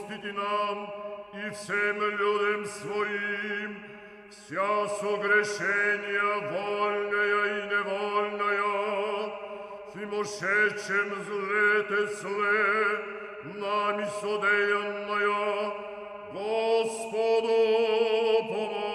простити нам и всем людям своим вся согрешения, вольная и невольная, всемошедшим злете зле, нами содеянная, Господу помоги.